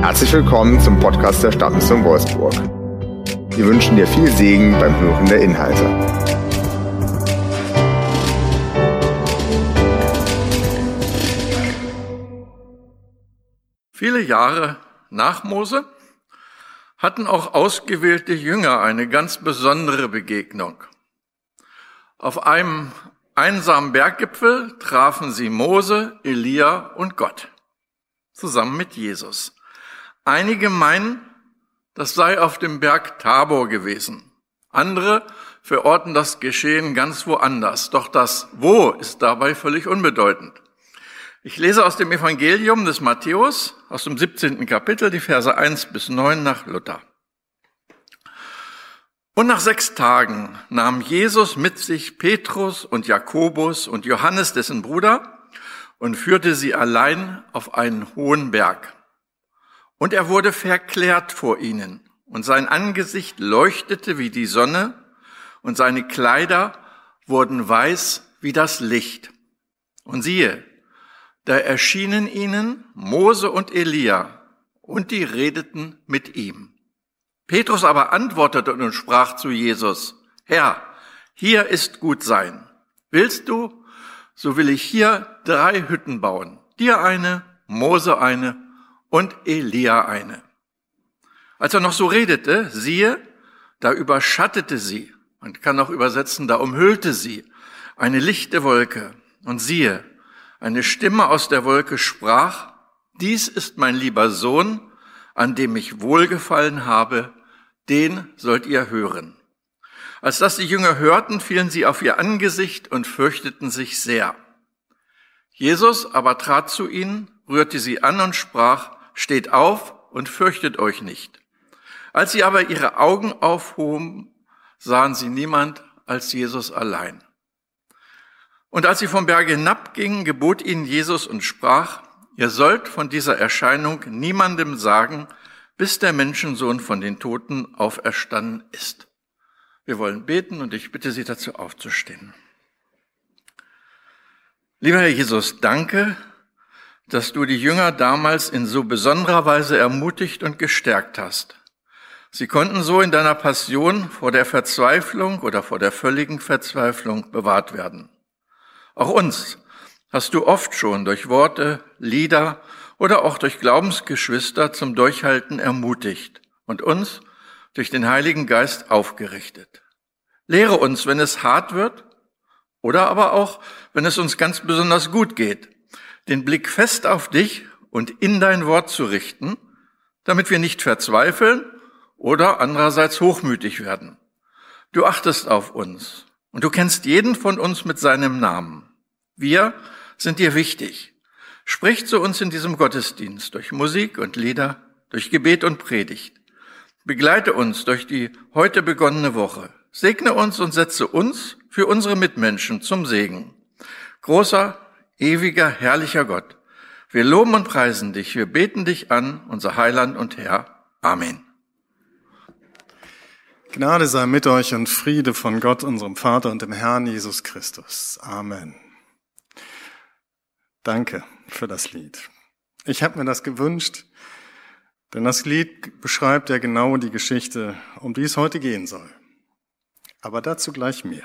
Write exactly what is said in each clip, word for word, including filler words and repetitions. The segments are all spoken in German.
Herzlich willkommen zum Podcast der Stadtmission Wolfsburg. Wir wünschen dir viel Segen beim Hören der Inhalte. Viele Jahre nach Mose hatten auch ausgewählte Jünger eine ganz besondere Begegnung. Auf einem einsamen Berggipfel trafen sie Mose, Elia und Gott, zusammen mit Jesus. Einige meinen, das sei auf dem Berg Tabor gewesen. Andere verorten das Geschehen ganz woanders. Doch das Wo ist dabei völlig unbedeutend. Ich lese aus dem Evangelium des Matthäus, aus dem siebzehnten Kapitel, die Verse eins bis neun nach Luther. Und nach sechs Tagen nahm Jesus mit sich Petrus und Jakobus und Johannes, dessen Bruder, und führte sie allein auf einen hohen Berg. Und er wurde verklärt vor ihnen, und sein Angesicht leuchtete wie die Sonne, und seine Kleider wurden weiß wie das Licht. Und siehe, da erschienen ihnen Mose und Elia, und die redeten mit ihm. Petrus aber antwortete und sprach zu Jesus: Herr, hier ist gut sein. Willst du, so will ich hier drei Hütten bauen, dir eine, Mose eine und Elia eine. Als er noch so redete, siehe, da überschattete sie, man kann auch übersetzen, da umhüllte sie eine lichte Wolke. Und siehe, eine Stimme aus der Wolke sprach: Dies ist mein lieber Sohn, an dem ich wohlgefallen habe, den sollt ihr hören. Als das die Jünger hörten, fielen sie auf ihr Angesicht und fürchteten sich sehr. Jesus aber trat zu ihnen, rührte sie an und sprach: Steht auf und fürchtet euch nicht. Als sie aber ihre Augen aufhoben, sahen sie niemand als Jesus allein. Und als sie vom Berge hinabgingen, gebot ihnen Jesus und sprach: Ihr sollt von dieser Erscheinung niemandem sagen, bis der Menschensohn von den Toten auferstanden ist. Wir wollen beten und ich bitte Sie dazu aufzustehen. Lieber Herr Jesus, danke, dass du die Jünger damals in so besonderer Weise ermutigt und gestärkt hast. Sie konnten so in deiner Passion vor der Verzweiflung oder vor der völligen Verzweiflung bewahrt werden. Auch uns hast du oft schon durch Worte, Lieder oder auch durch Glaubensgeschwister zum Durchhalten ermutigt und uns durch den Heiligen Geist aufgerichtet. Lehre uns, wenn es hart wird oder aber auch, wenn es uns ganz besonders gut geht, den Blick fest auf dich und in dein Wort zu richten, damit wir nicht verzweifeln oder andererseits hochmütig werden. Du achtest auf uns und du kennst jeden von uns mit seinem Namen. Wir sind dir wichtig. Sprich zu uns in diesem Gottesdienst durch Musik und Lieder, durch Gebet und Predigt. Begleite uns durch die heute begonnene Woche. Segne uns und setze uns für unsere Mitmenschen zum Segen. Großer, ewiger, herrlicher Gott, wir loben und preisen dich, wir beten dich an, unser Heiland und Herr. Amen. Gnade sei mit euch und Friede von Gott, unserem Vater und dem Herrn Jesus Christus. Amen. Danke für das Lied. Ich habe mir das gewünscht, denn das Lied beschreibt ja genau die Geschichte, um die es heute gehen soll. Aber dazu gleich mehr.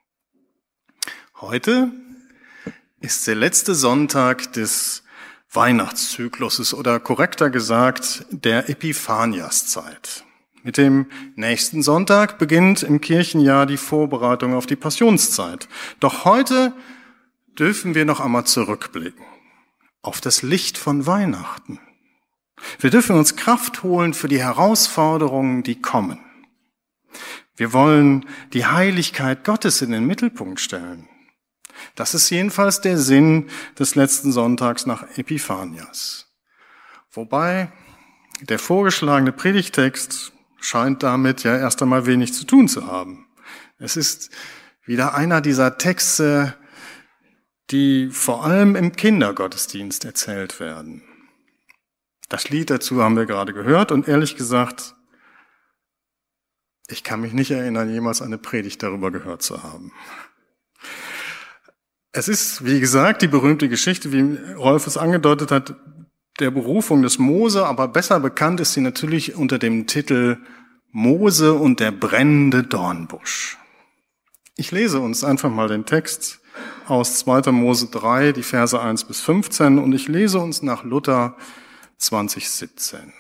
Heute ist der letzte Sonntag des Weihnachtszykluses oder korrekter gesagt der Epiphaniaszeit. Mit dem nächsten Sonntag beginnt im Kirchenjahr die Vorbereitung auf die Passionszeit. Doch heute dürfen wir noch einmal zurückblicken auf das Licht von Weihnachten. Wir dürfen uns Kraft holen für die Herausforderungen, die kommen. Wir wollen die Heiligkeit Gottes in den Mittelpunkt stellen. Das ist jedenfalls der Sinn des letzten Sonntags nach Epiphanias. Wobei der vorgeschlagene Predigtext scheint damit ja erst einmal wenig zu tun zu haben. Es ist wieder einer dieser Texte, die vor allem im Kindergottesdienst erzählt werden. Das Lied dazu haben wir gerade gehört und ehrlich gesagt, ich kann mich nicht erinnern, jemals eine Predigt darüber gehört zu haben. Es ist, wie gesagt, die berühmte Geschichte, wie Rolf es angedeutet hat, der Berufung des Mose, aber besser bekannt ist sie natürlich unter dem Titel Mose und der brennende Dornbusch. Ich lese uns einfach mal den Text aus zweiter Mose drei, die Verse eins bis fünfzehn, und ich lese uns nach Luther zwanzig siebzehn.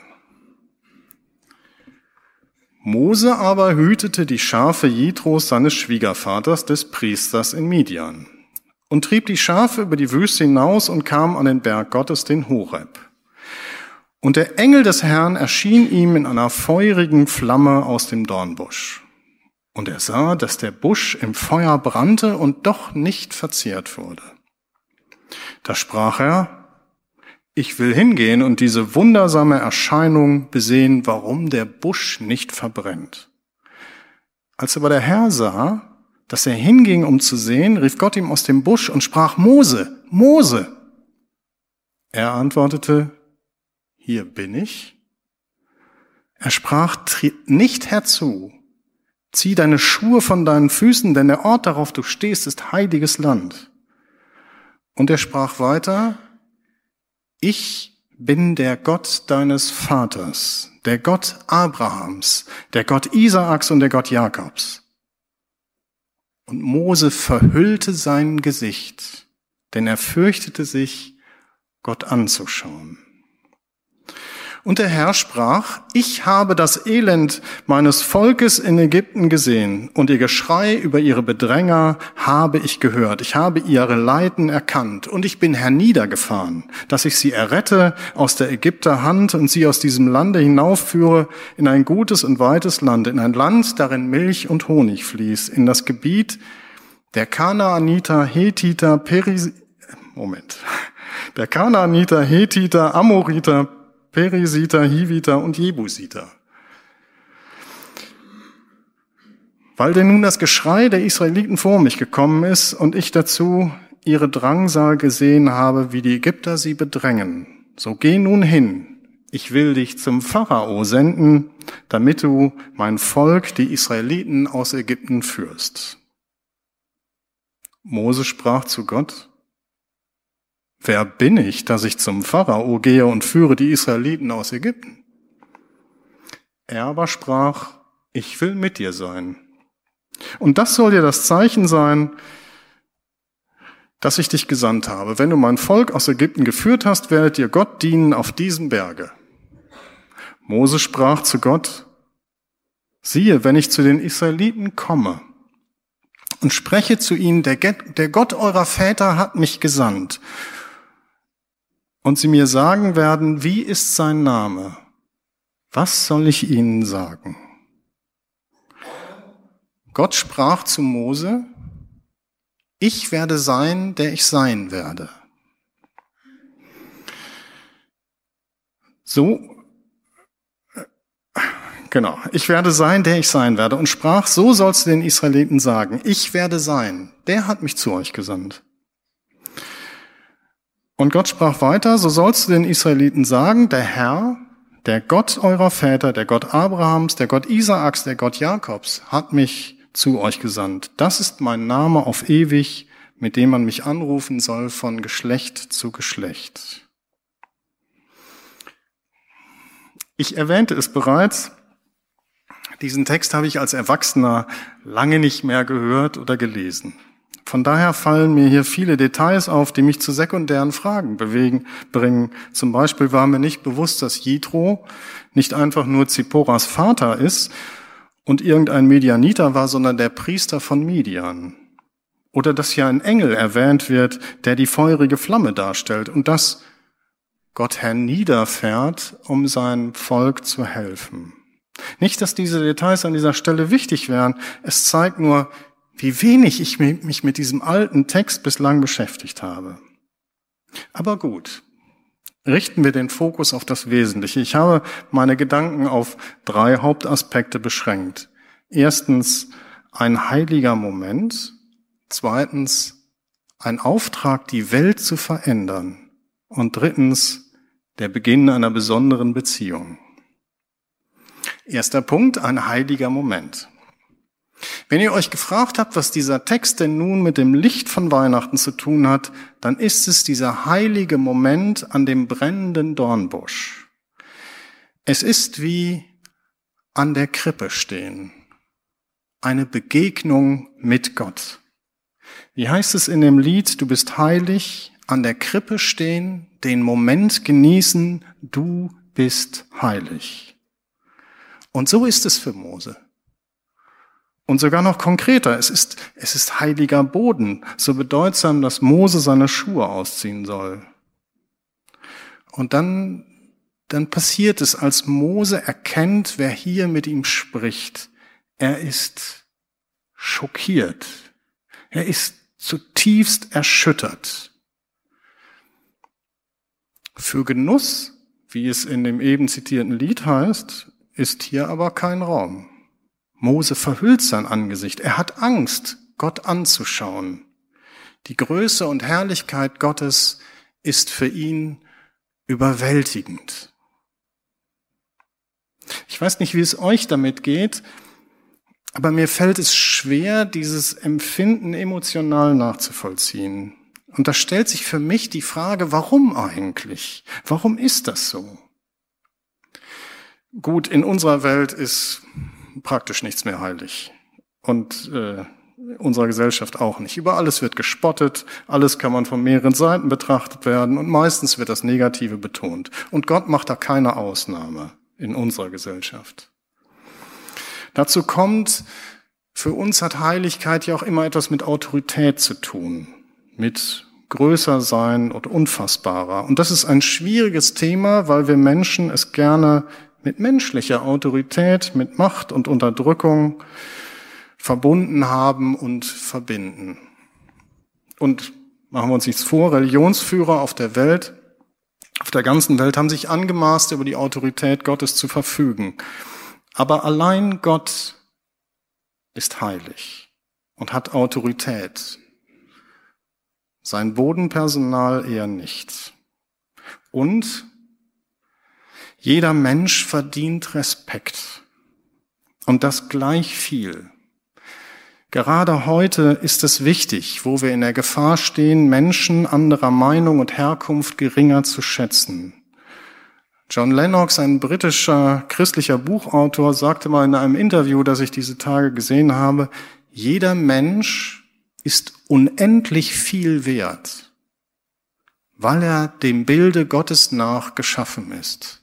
Mose aber hütete die Schafe Jitros, seines Schwiegervaters, des Priesters in Midian, und trieb die Schafe über die Wüste hinaus und kam an den Berg Gottes, den Horeb. Und der Engel des Herrn erschien ihm in einer feurigen Flamme aus dem Dornbusch. Und er sah, dass der Busch im Feuer brannte und doch nicht verzehrt wurde. Da sprach er: Ich will hingehen und diese wundersame Erscheinung besehen, warum der Busch nicht verbrennt. Als aber der Herr sah, dass er hinging, um zu sehen, rief Gott ihm aus dem Busch und sprach: Mose, Mose! Er antwortete: Hier bin ich. Er sprach: Tritt nicht herzu, zieh deine Schuhe von deinen Füßen, denn der Ort, darauf du stehst, ist heiliges Land. Und er sprach weiter: Ich bin der Gott deines Vaters, der Gott Abrahams, der Gott Isaaks und der Gott Jakobs. Und Mose verhüllte sein Gesicht, denn er fürchtete sich, Gott anzuschauen. Und der Herr sprach: Ich habe das Elend meines Volkes in Ägypten gesehen, und ihr Geschrei über ihre Bedränger habe ich gehört. Ich habe ihre Leiden erkannt, und ich bin herniedergefahren, dass ich sie errette aus der Ägypter Hand und sie aus diesem Lande hinaufführe in ein gutes und weites Land, in ein Land, darin Milch und Honig fließt, in das Gebiet der Kanaaniter, Hethiter, Peris... Moment. Der Kanaaniter, Hethiter, Amoriter, Perisiter, Hiviter und Jebusiter. Weil denn nun das Geschrei der Israeliten vor mich gekommen ist und ich dazu ihre Drangsal gesehen habe, wie die Ägypter sie bedrängen, so geh nun hin, ich will dich zum Pharao senden, damit du mein Volk, die Israeliten, aus Ägypten führst. Mose sprach zu Gott: Wer bin ich, dass ich zum Pharao gehe und führe die Israeliten aus Ägypten? Er aber sprach: Ich will mit dir sein. Und das soll dir das Zeichen sein, dass ich dich gesandt habe. Wenn du mein Volk aus Ägypten geführt hast, werdet ihr Gott dienen auf diesem Berge. Mose sprach zu Gott: Siehe, wenn ich zu den Israeliten komme und spreche zu ihnen, der Gott eurer Väter hat mich gesandt, und sie mir sagen werden, wie ist sein Name? Was soll ich ihnen sagen? Gott sprach zu Mose: Ich werde sein, der ich sein werde. So, genau, ich werde sein, der ich sein werde. Und sprach: So sollst du den Israeliten sagen: Ich werde sein, der hat mich zu euch gesandt. Und Gott sprach weiter: So sollst du den Israeliten sagen: Der Herr, der Gott eurer Väter, der Gott Abrahams, der Gott Isaaks, der Gott Jakobs, hat mich zu euch gesandt. Das ist mein Name auf ewig, mit dem man mich anrufen soll von Geschlecht zu Geschlecht. Ich erwähnte es bereits, diesen Text habe ich als Erwachsener lange nicht mehr gehört oder gelesen. Von daher fallen mir hier viele Details auf, die mich zu sekundären Fragen bewegen, bringen. Zum Beispiel war mir nicht bewusst, dass Jitro nicht einfach nur Zipporas Vater ist und irgendein Midianiter war, sondern der Priester von Midian. Oder dass hier ein Engel erwähnt wird, der die feurige Flamme darstellt und dass Gott herniederfährt, um seinem Volk zu helfen. Nicht, dass diese Details an dieser Stelle wichtig wären. Es zeigt nur, wie wenig ich mich mit diesem alten Text bislang beschäftigt habe. Aber gut, richten wir den Fokus auf das Wesentliche. Ich habe meine Gedanken auf drei Hauptaspekte beschränkt. Erstens, ein heiliger Moment. Zweitens, ein Auftrag, die Welt zu verändern. Und drittens, der Beginn einer besonderen Beziehung. Erster Punkt, ein heiliger Moment. Wenn ihr euch gefragt habt, was dieser Text denn nun mit dem Licht von Weihnachten zu tun hat, dann ist es dieser heilige Moment an dem brennenden Dornbusch. Es ist wie an der Krippe stehen, eine Begegnung mit Gott. Wie heißt es in dem Lied, du bist heilig, an der Krippe stehen, den Moment genießen, du bist heilig. Und so ist es für Mose. Und sogar noch konkreter, es ist, es ist heiliger Boden, so bedeutsam, dass Mose seine Schuhe ausziehen soll. Und dann, dann passiert es, als Mose erkennt, wer hier mit ihm spricht. Er ist schockiert. Er ist zutiefst erschüttert. Für Genuss, wie es in dem eben zitierten Lied heißt, ist hier aber kein Raum. Mose verhüllt sein Angesicht. Er hat Angst, Gott anzuschauen. Die Größe und Herrlichkeit Gottes ist für ihn überwältigend. Ich weiß nicht, wie es euch damit geht, aber mir fällt es schwer, dieses Empfinden emotional nachzuvollziehen. Und da stellt sich für mich die Frage, warum eigentlich? Warum ist das so? Gut, in unserer Welt ist praktisch nichts mehr heilig. Und äh, unserer Gesellschaft auch nicht. Über alles wird gespottet, alles kann man von mehreren Seiten betrachtet werden und meistens wird das Negative betont. Und Gott macht da keine Ausnahme in unserer Gesellschaft. Dazu kommt, für uns hat Heiligkeit ja auch immer etwas mit Autorität zu tun, mit größer sein und unfassbarer. Und das ist ein schwieriges Thema, weil wir Menschen es gerne mit menschlicher Autorität, mit Macht und Unterdrückung verbunden haben und verbinden. Und machen wir uns nichts vor, Religionsführer auf der Welt, auf der ganzen Welt haben sich angemaßt, über die Autorität Gottes zu verfügen. Aber allein Gott ist heilig und hat Autorität. Sein Bodenpersonal eher nicht. Und jeder Mensch verdient Respekt. Und das gleich viel. Gerade heute ist es wichtig, wo wir in der Gefahr stehen, Menschen anderer Meinung und Herkunft geringer zu schätzen. John Lennox, ein britischer christlicher Buchautor, sagte mal in einem Interview, das ich diese Tage gesehen habe, jeder Mensch ist unendlich viel wert, weil er dem Bilde Gottes nach geschaffen ist.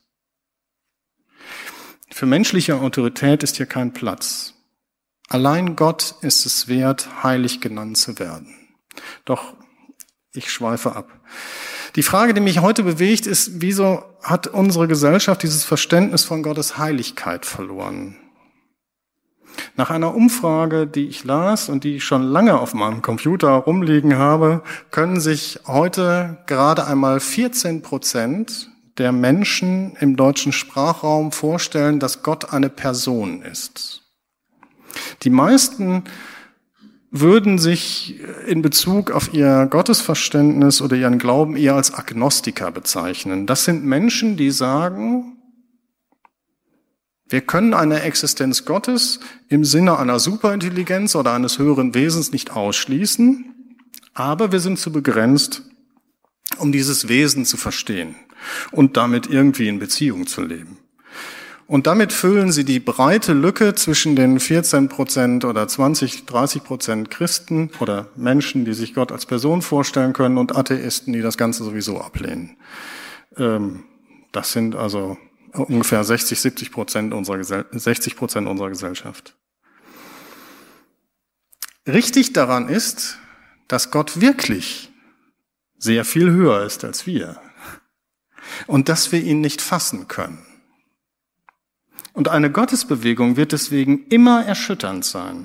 Für menschliche Autorität ist hier kein Platz. Allein Gott ist es wert, heilig genannt zu werden. Doch ich schweife ab. Die Frage, die mich heute bewegt, ist, wieso hat unsere Gesellschaft dieses Verständnis von Gottes Heiligkeit verloren? Nach einer Umfrage, die ich las und die ich schon lange auf meinem Computer rumliegen habe, können sich heute gerade einmal vierzehn Prozent der Menschen im deutschen Sprachraum vorstellen, dass Gott eine Person ist. Die meisten würden sich in Bezug auf ihr Gottesverständnis oder ihren Glauben eher als Agnostiker bezeichnen. Das sind Menschen, die sagen, wir können eine Existenz Gottes im Sinne einer Superintelligenz oder eines höheren Wesens nicht ausschließen, aber wir sind zu begrenzt, um dieses Wesen zu verstehen und damit irgendwie in Beziehung zu leben. Und damit füllen sie die breite Lücke zwischen den vierzehn Prozent oder zwanzig, dreißig Prozent Christen oder Menschen, die sich Gott als Person vorstellen können, und Atheisten, die das Ganze sowieso ablehnen. Das sind also ungefähr sechzig, siebzig Prozent unserer Gesell- sechzig Prozent unserer Gesellschaft. Richtig daran ist, dass Gott wirklich sehr viel höher ist als wir und dass wir ihn nicht fassen können. Und eine Gottesbewegung wird deswegen immer erschütternd sein.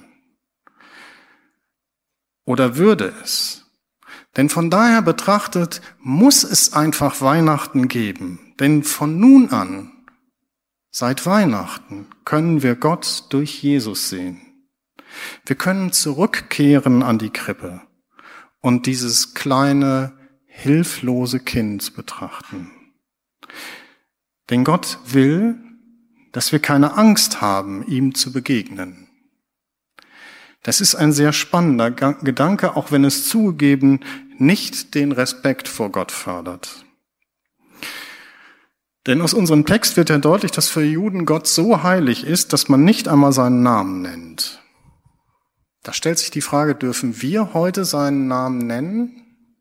Oder würde es? Denn von daher betrachtet muss es einfach Weihnachten geben. Denn von nun an, seit Weihnachten, können wir Gott durch Jesus sehen. Wir können zurückkehren an die Krippe und dieses kleine, hilflose Kind betrachten. Denn Gott will, dass wir keine Angst haben, ihm zu begegnen. Das ist ein sehr spannender Gedanke, auch wenn es zugegeben nicht den Respekt vor Gott fördert. Denn aus unserem Text wird ja deutlich, dass für Juden Gott so heilig ist, dass man nicht einmal seinen Namen nennt. Da stellt sich die Frage, dürfen wir heute seinen Namen nennen?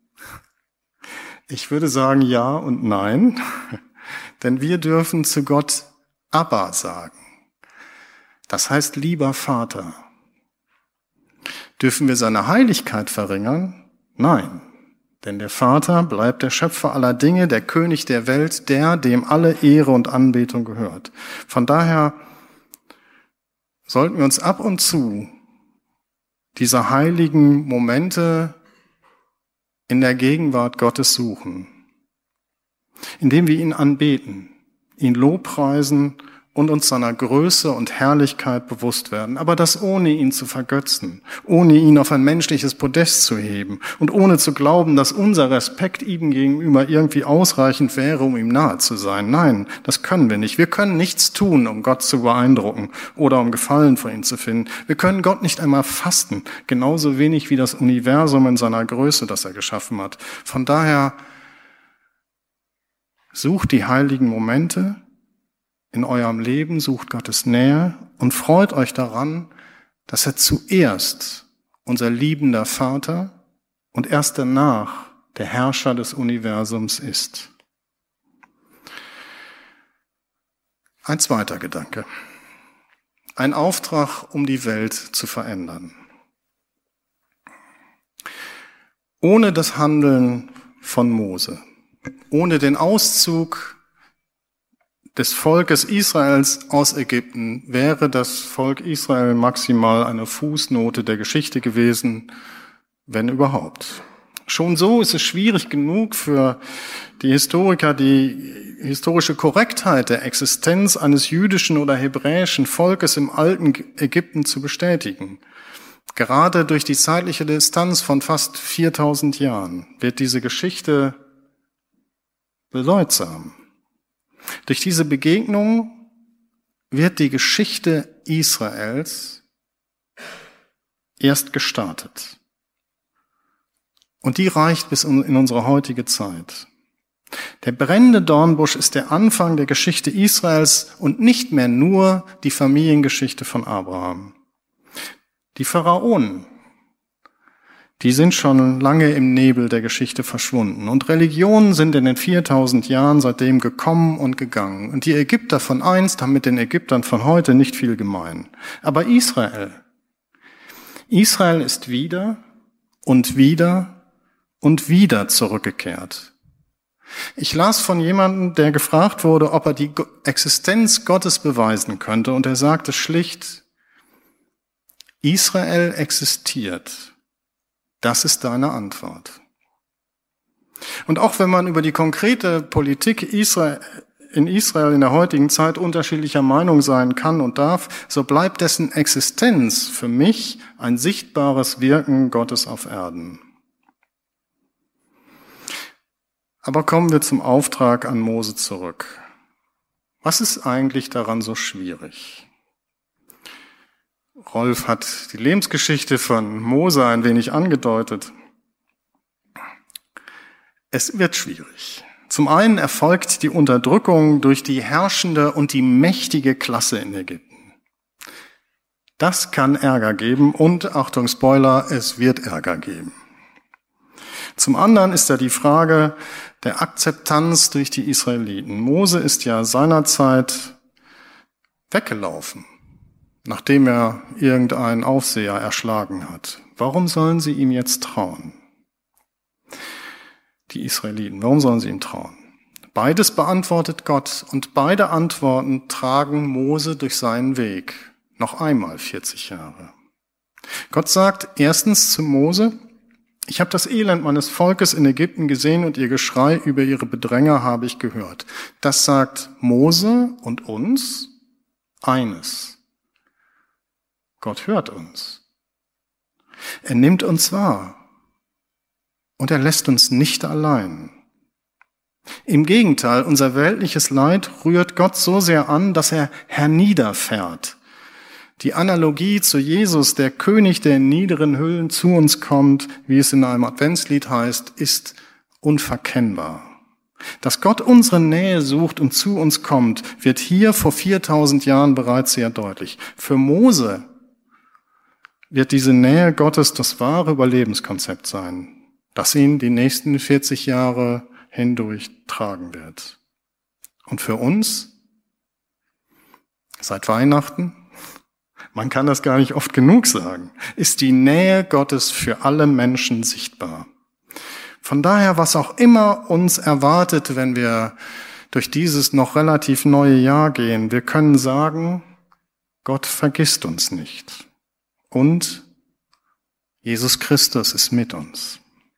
Ich würde sagen ja und nein, denn wir dürfen zu Gott Abba sagen. Das heißt, lieber Vater. Dürfen wir seine Heiligkeit verringern? Nein, denn der Vater bleibt der Schöpfer aller Dinge, der König der Welt, der, dem alle Ehre und Anbetung gehört. Von daher sollten wir uns ab und zu dieser heiligen Momente in der Gegenwart Gottes suchen, indem wir ihn anbeten, ihn lobpreisen und uns seiner Größe und Herrlichkeit bewusst werden, aber das ohne ihn zu vergötzen, ohne ihn auf ein menschliches Podest zu heben und ohne zu glauben, dass unser Respekt ihm gegenüber irgendwie ausreichend wäre, um ihm nahe zu sein. Nein, das können wir nicht. Wir können nichts tun, um Gott zu beeindrucken oder um Gefallen von ihm zu finden. Wir können Gott nicht einmal fasten, genauso wenig wie das Universum in seiner Größe, das er geschaffen hat. Von daher sucht die heiligen Momente in eurem Leben, sucht Gottes Nähe und freut euch daran, dass er zuerst unser liebender Vater und erst danach der Herrscher des Universums ist. Ein zweiter Gedanke. Ein Auftrag, um die Welt zu verändern. Ohne das Handeln von Mose, ohne den Auszug des Volkes Israels aus Ägypten wäre das Volk Israel maximal eine Fußnote der Geschichte gewesen, wenn überhaupt. Schon so ist es schwierig genug für die Historiker, die historische Korrektheit der Existenz eines jüdischen oder hebräischen Volkes im alten Ägypten zu bestätigen. Gerade durch die zeitliche Distanz von fast viertausend Jahren wird diese Geschichte bedeutsam. Durch diese Begegnung wird die Geschichte Israels erst gestartet. Und die reicht bis in unsere heutige Zeit. Der brennende Dornbusch ist der Anfang der Geschichte Israels und nicht mehr nur die Familiengeschichte von Abraham. Die Pharaonen, die sind schon lange im Nebel der Geschichte verschwunden. Und Religionen sind in den viertausend Jahren seitdem gekommen und gegangen. Und die Ägypter von einst haben mit den Ägyptern von heute nicht viel gemein. Aber Israel, Israel ist wieder und wieder und wieder zurückgekehrt. Ich las von jemandem, der gefragt wurde, ob er die Existenz Gottes beweisen könnte. Und er sagte schlicht, Israel existiert. Das ist deine Antwort. Und auch wenn man über die konkrete Politik Israel, in Israel in der heutigen Zeit unterschiedlicher Meinung sein kann und darf, so bleibt dessen Existenz für mich ein sichtbares Wirken Gottes auf Erden. Aber kommen wir zum Auftrag an Mose zurück. Was ist eigentlich daran so schwierig? Rolf hat die Lebensgeschichte von Mose ein wenig angedeutet. Es wird schwierig. Zum einen erfolgt die Unterdrückung durch die herrschende und die mächtige Klasse in Ägypten. Das kann Ärger geben und, Achtung Spoiler, es wird Ärger geben. Zum anderen ist da die Frage der Akzeptanz durch die Israeliten. Mose ist ja seinerzeit weggelaufen, nachdem er irgendeinen Aufseher erschlagen hat. Warum sollen sie ihm jetzt trauen? Die Israeliten, warum sollen sie ihm trauen? Beides beantwortet Gott und beide Antworten tragen Mose durch seinen Weg. Noch einmal vierzig Jahre. Gott sagt erstens zu Mose, ich habe das Elend meines Volkes in Ägypten gesehen und ihr Geschrei über ihre Bedränger habe ich gehört. Das sagt Mose und uns eines. Gott hört uns. Er nimmt uns wahr. Und er lässt uns nicht allein. Im Gegenteil, unser weltliches Leid rührt Gott so sehr an, dass er herniederfährt. Die Analogie zu Jesus, der König, der in niederen Hüllen zu uns kommt, wie es in einem Adventslied heißt, ist unverkennbar. Dass Gott unsere Nähe sucht und zu uns kommt, wird hier vor viertausend Jahren bereits sehr deutlich. Für Mose wird diese Nähe Gottes das wahre Überlebenskonzept sein, das ihn die nächsten vierzig Jahre hindurch tragen wird. Und für uns, seit Weihnachten, man kann das gar nicht oft genug sagen, ist die Nähe Gottes für alle Menschen sichtbar. Von daher, was auch immer uns erwartet, wenn wir durch dieses noch relativ neue Jahr gehen, wir können sagen, Gott vergisst uns nicht. Und Jesus Christus ist mit uns.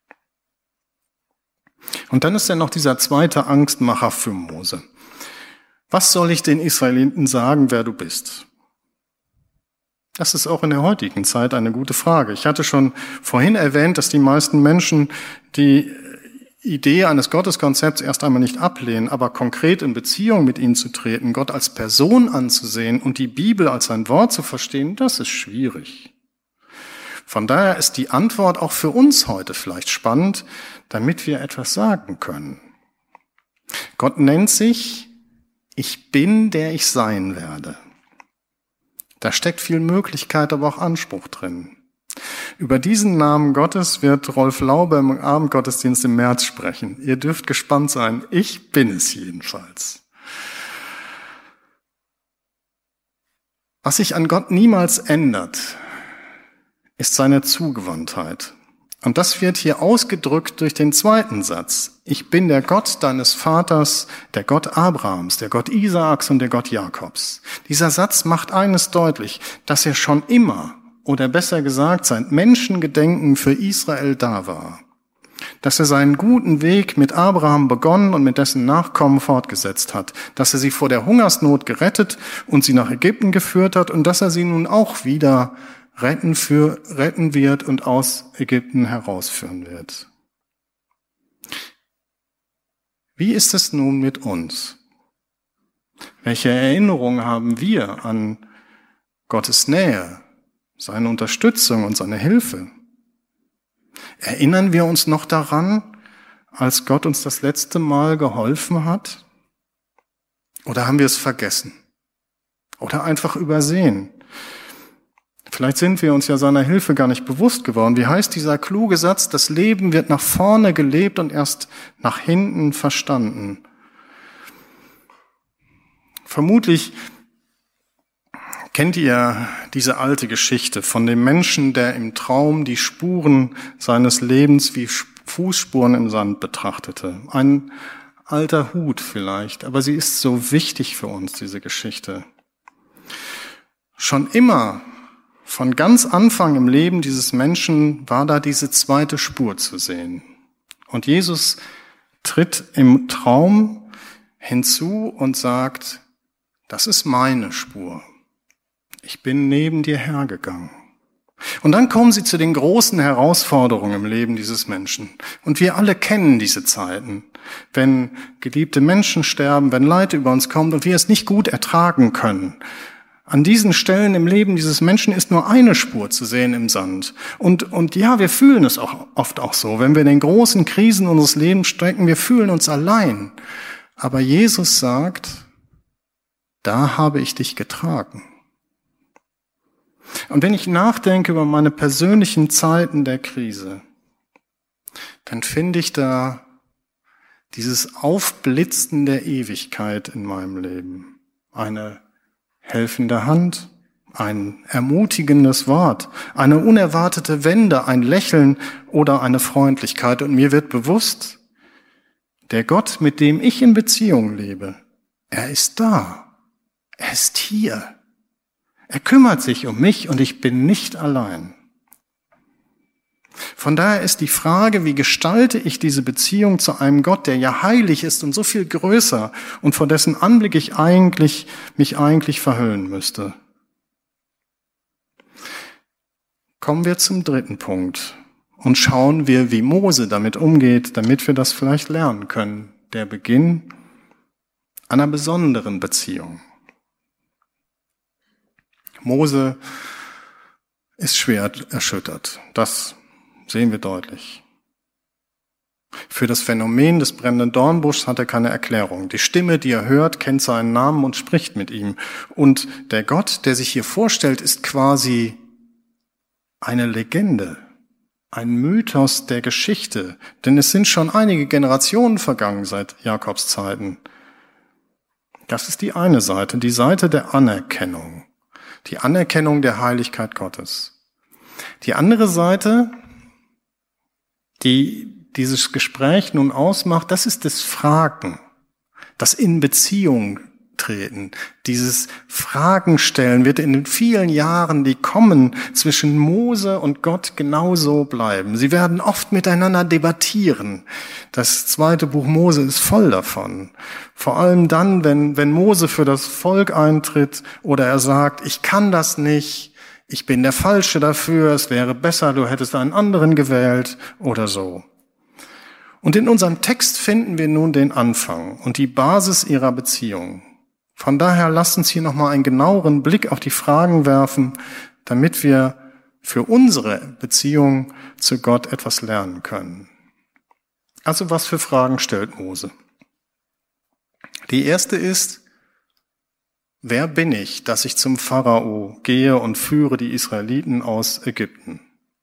Und dann ist ja noch dieser zweite Angstmacher für Mose. Was soll ich den Israeliten sagen, wer du bist? Das ist auch in der heutigen Zeit eine gute Frage. Ich hatte schon vorhin erwähnt, dass die meisten Menschen die Idee eines Gotteskonzepts erst einmal nicht ablehnen, aber konkret in Beziehung mit ihnen zu treten, Gott als Person anzusehen und die Bibel als ein Wort zu verstehen, das ist schwierig. Von daher ist die Antwort auch für uns heute vielleicht spannend, damit wir etwas sagen können. Gott nennt sich, ich bin, der ich sein werde. Da steckt viel Möglichkeit, aber auch Anspruch drin. Über diesen Namen Gottes wird Rolf Laube im Abendgottesdienst im März sprechen. Ihr dürft gespannt sein. Ich bin es jedenfalls. Was sich an Gott niemals ändert, ist seine Zugewandtheit. Und das wird hier ausgedrückt durch den zweiten Satz. Ich bin der Gott deines Vaters, der Gott Abrahams, der Gott Isaaks und der Gott Jakobs. Dieser Satz macht eines deutlich, dass er schon immer, oder besser gesagt, seit Menschengedenken für Israel da war. Dass er seinen guten Weg mit Abraham begonnen und mit dessen Nachkommen fortgesetzt hat. Dass er sie vor der Hungersnot gerettet und sie nach Ägypten geführt hat und dass er sie nun auch wieder retten, für, retten wird und aus Ägypten herausführen wird. Wie ist es nun mit uns? Welche Erinnerungen haben wir an Gottes Nähe, seine Unterstützung und seine Hilfe? Erinnern wir uns noch daran, als Gott uns das letzte Mal geholfen hat? Oder haben wir es vergessen? Oder einfach übersehen? Vielleicht sind wir uns ja seiner Hilfe gar nicht bewusst geworden. Wie heißt dieser kluge Satz? Das Leben wird nach vorne gelebt und erst nach hinten verstanden. Vermutlich kennt ihr diese alte Geschichte von dem Menschen, der im Traum die Spuren seines Lebens wie Fußspuren im Sand betrachtete. Ein alter Hut vielleicht, aber sie ist so wichtig für uns, diese Geschichte. Schon immer, von ganz Anfang im Leben dieses Menschen war da diese zweite Spur zu sehen. Und Jesus tritt im Traum hinzu und sagt, das ist meine Spur. Ich bin neben dir hergegangen. Und dann kommen sie zu den großen Herausforderungen im Leben dieses Menschen. Und wir alle kennen diese Zeiten, wenn geliebte Menschen sterben, wenn Leid über uns kommt und wir es nicht gut ertragen können. An diesen Stellen im Leben dieses Menschen ist nur eine Spur zu sehen im Sand. Und, und ja, wir fühlen es auch oft auch so. Wenn wir in den großen Krisen unseres Lebens stecken, wir fühlen uns allein. Aber Jesus sagt, da habe ich dich getragen. Und wenn ich nachdenke über meine persönlichen Zeiten der Krise, dann finde ich da dieses Aufblitzen der Ewigkeit in meinem Leben. Eine helfende Hand, ein ermutigendes Wort, eine unerwartete Wende, ein Lächeln oder eine Freundlichkeit. Und mir wird bewusst, der Gott, mit dem ich in Beziehung lebe, er ist da. Er ist hier. Er kümmert sich um mich und ich bin nicht allein. Von daher ist die Frage, wie gestalte ich diese Beziehung zu einem Gott, der ja heilig ist und so viel größer und vor dessen Anblick ich eigentlich, mich eigentlich verhüllen müsste. Kommen wir zum dritten Punkt und schauen wir, wie Mose damit umgeht, damit wir das vielleicht lernen können. Der Beginn einer besonderen Beziehung. Mose ist schwer erschüttert. Das sehen wir deutlich. Für das Phänomen des brennenden Dornbuschs hat er keine Erklärung. Die Stimme, die er hört, kennt seinen Namen und spricht mit ihm. Und der Gott, der sich hier vorstellt, ist quasi eine Legende, ein Mythos der Geschichte. Denn es sind schon einige Generationen vergangen seit Jakobs Zeiten. Das ist die eine Seite, die Seite der Anerkennung. Die Anerkennung der Heiligkeit Gottes. Die andere Seite, die dieses Gespräch nun ausmacht, das ist das Fragen, das in Beziehung treten. Dieses Fragen stellen wird in den vielen Jahren, die kommen, zwischen Mose und Gott genauso bleiben. Sie werden oft miteinander debattieren. Das zweite Buch Mose ist voll davon. Vor allem dann, wenn, wenn Mose für das Volk eintritt oder er sagt, ich kann das nicht, ich bin der Falsche dafür, es wäre besser, du hättest einen anderen gewählt oder so. Und in unserem Text finden wir nun den Anfang und die Basis ihrer Beziehung. Von daher lasst uns hier nochmal einen genaueren Blick auf die Fragen werfen, damit wir für unsere Beziehung zu Gott etwas lernen können. Also was für Fragen stellt Mose? Die erste ist, wer bin ich, dass ich zum Pharao gehe und führe die Israeliten aus Ägypten?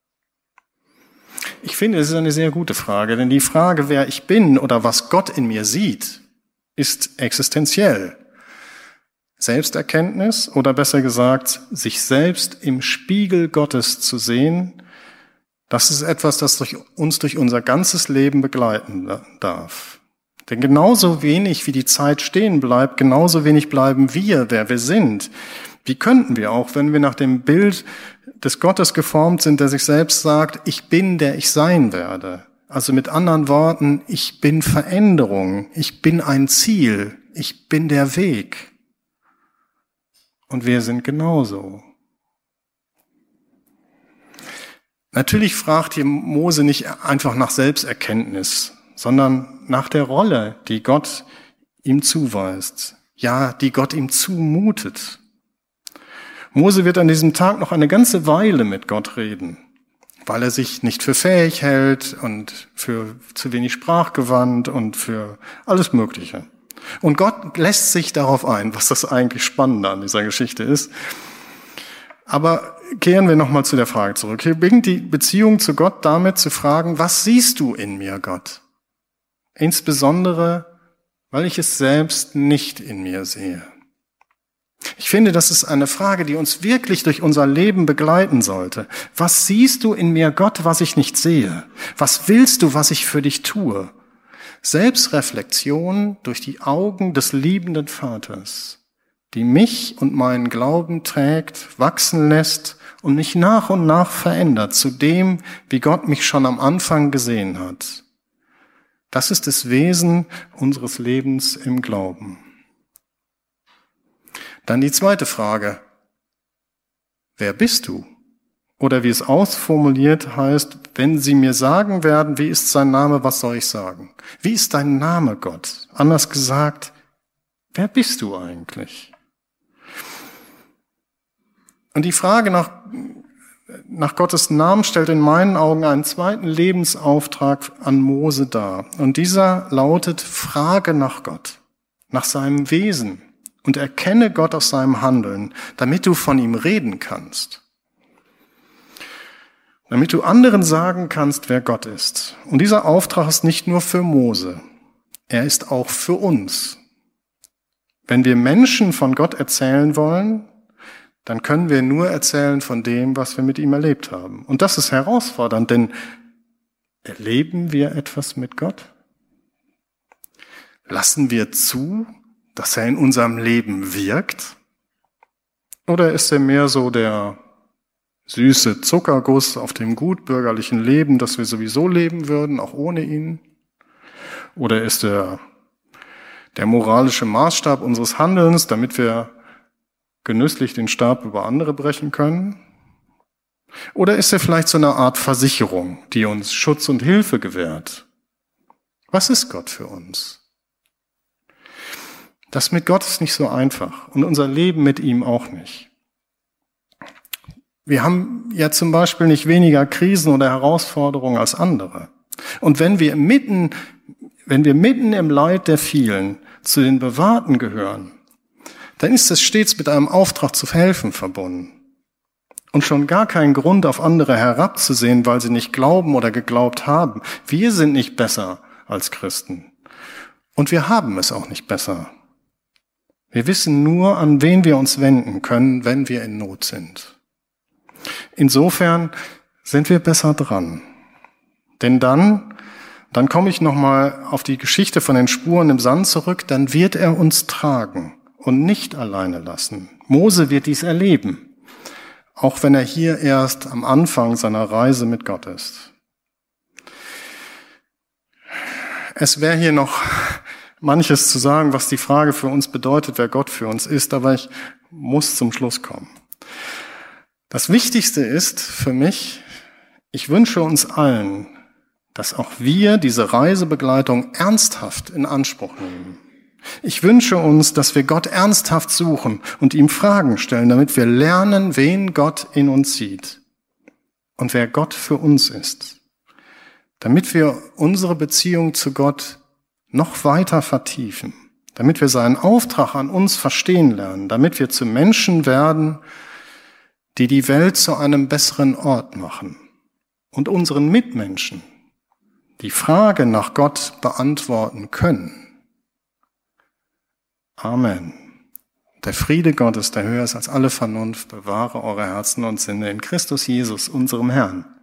Ich finde, es ist eine sehr gute Frage, denn die Frage, wer ich bin oder was Gott in mir sieht, ist existenziell. Selbsterkenntnis oder besser gesagt, sich selbst im Spiegel Gottes zu sehen, das ist etwas, das durch uns durch unser ganzes Leben begleiten darf. Denn genauso wenig wie die Zeit stehen bleibt, genauso wenig bleiben wir, wer wir sind. Wie könnten wir auch, wenn wir nach dem Bild des Gottes geformt sind, der sich selbst sagt, ich bin, der ich sein werde. Also mit anderen Worten, ich bin Veränderung, ich bin ein Ziel, ich bin der Weg. Und wir sind genauso. Natürlich fragt hier Mose nicht einfach nach Selbsterkenntnis, sondern nach der Rolle, die Gott ihm zuweist. Ja, die Gott ihm zumutet. Mose wird an diesem Tag noch eine ganze Weile mit Gott reden, weil er sich nicht für fähig hält und für zu wenig sprachgewandt und für alles Mögliche. Und Gott lässt sich darauf ein, was das eigentlich Spannende an dieser Geschichte ist. Aber kehren wir nochmal zu der Frage zurück. Hier beginnt die Beziehung zu Gott damit zu fragen, was siehst du in mir, Gott? Insbesondere, weil ich es selbst nicht in mir sehe. Ich finde, das ist eine Frage, die uns wirklich durch unser Leben begleiten sollte. Was siehst du in mir, Gott, was ich nicht sehe? Was willst du, was ich für dich tue? Selbstreflexion durch die Augen des liebenden Vaters, die mich und meinen Glauben trägt, wachsen lässt und mich nach und nach verändert zu dem, wie Gott mich schon am Anfang gesehen hat. Das ist das Wesen unseres Lebens im Glauben. Dann die zweite Frage. Wer bist du? Oder wie es ausformuliert heißt, wenn sie mir sagen werden, wie ist sein Name, was soll ich sagen? Wie ist dein Name, Gott? Anders gesagt, wer bist du eigentlich? Und die Frage nach, nach Gottes Namen stellt in meinen Augen einen zweiten Lebensauftrag an Mose dar. Und dieser lautet, frage nach Gott, nach seinem Wesen und erkenne Gott aus seinem Handeln, damit du von ihm reden kannst. Damit du anderen sagen kannst, wer Gott ist. Und dieser Auftrag ist nicht nur für Mose, er ist auch für uns. Wenn wir Menschen von Gott erzählen wollen, dann können wir nur erzählen von dem, was wir mit ihm erlebt haben. Und das ist herausfordernd, denn erleben wir etwas mit Gott? Lassen wir zu, dass er in unserem Leben wirkt? Oder ist er mehr so der süße Zuckerguss auf dem gutbürgerlichen Leben, das wir sowieso leben würden, auch ohne ihn? Oder ist er der moralische Maßstab unseres Handelns, damit wir genüsslich den Stab über andere brechen können? Oder ist er vielleicht so eine Art Versicherung, die uns Schutz und Hilfe gewährt? Was ist Gott für uns? Das mit Gott ist nicht so einfach und unser Leben mit ihm auch nicht. Wir haben ja zum Beispiel nicht weniger Krisen oder Herausforderungen als andere. Und wenn wir mitten, wenn wir mitten im Leid der vielen zu den Bewahrten gehören, dann ist es stets mit einem Auftrag zu helfen verbunden. Und schon gar kein Grund, auf andere herabzusehen, weil sie nicht glauben oder geglaubt haben. Wir sind nicht besser als Christen. Und wir haben es auch nicht besser. Wir wissen nur, an wen wir uns wenden können, wenn wir in Not sind. Insofern sind wir besser dran. Denn dann, dann komme ich nochmal auf die Geschichte von den Spuren im Sand zurück, dann wird er uns tragen und nicht alleine lassen. Mose wird dies erleben. Auch wenn er hier erst am Anfang seiner Reise mit Gott ist. Es wäre hier noch manches zu sagen, was die Frage für uns bedeutet, wer Gott für uns ist, aber ich muss zum Schluss kommen. Das Wichtigste ist für mich, ich wünsche uns allen, dass auch wir diese Reisebegleitung ernsthaft in Anspruch nehmen. Ich wünsche uns, dass wir Gott ernsthaft suchen und ihm Fragen stellen, damit wir lernen, wen Gott in uns sieht und wer Gott für uns ist. Damit wir unsere Beziehung zu Gott noch weiter vertiefen, damit wir seinen Auftrag an uns verstehen lernen, damit wir zu Menschen werden, die die Welt zu einem besseren Ort machen und unseren Mitmenschen die Frage nach Gott beantworten können. Amen. Der Friede Gottes, der höher ist als alle Vernunft, bewahre eure Herzen und Sinne in Christus Jesus, unserem Herrn.